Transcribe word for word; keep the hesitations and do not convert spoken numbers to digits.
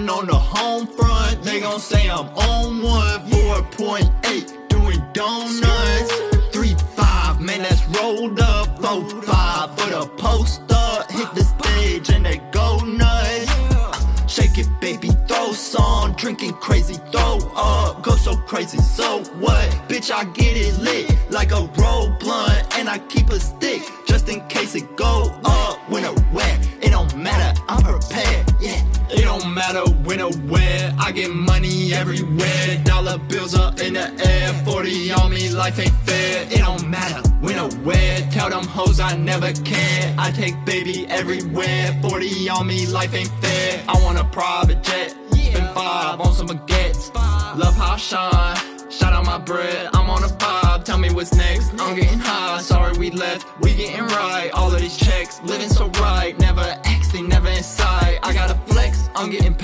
Sitting on the home front, they gon' say I'm on one. Four point eight, doing donuts. Three five, man, that's rolled up. Four five for the poster. Hit the stage and they go nuts. uh, Shake it, baby, throw some. Drinking crazy, throw up. Go so crazy, so what? Bitch, I get it lit like a roll blunt. And I keep a stick just in case it go up. When or where, it don't matter, I'm prepared, yeah. It don't matter when or where, I get money everywhere. Dollar bills up in the air, forty on me, life ain't fair. It don't matter when or where, tell them hoes I never care. I take baby everywhere, forty on me, life ain't fair. I want a private jet, spend five on some baguettes. Love how I shine, shout out my bread, I'm on a vibe. Tell me what's next, I'm getting high. Sorry we left, we getting right. All of these checks, living so right. Never ask, they never inside. I gotta flex, I'm getting paid.